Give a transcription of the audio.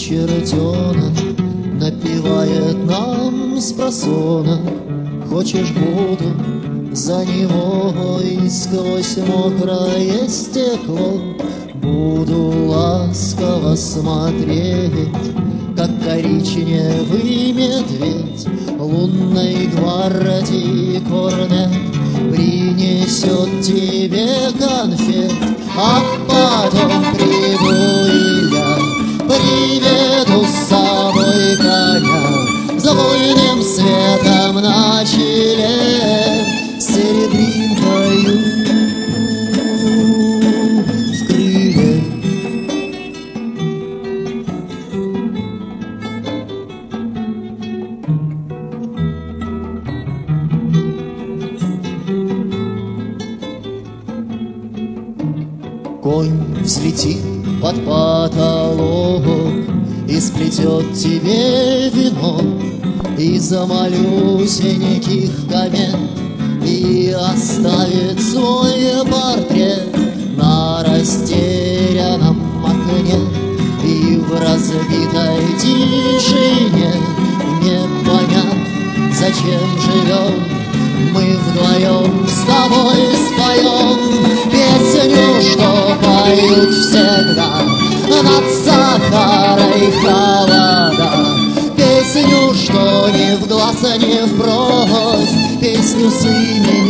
чертенок напевает нам спросонок. Хочешь, буду за него и сквозь мокрое стекло буду ласково смотреть, как коричневый медведь лунной гвардии корнет принесет тебе конфет, а потом приду и я приведу с собой коня с буйным светом на челе, серебринкою в крыле. Конь взлетит под потолок и сплетет тебе вино из малюсеньких комет и оставит свой портрет на растерянном окне. И в разбитой тишине не понять, зачем живем мы вдвоем. С тобой споем песню, что поют всегда над Сахарой холода, песню, что ни в глаз, ни в бровь, песню с именем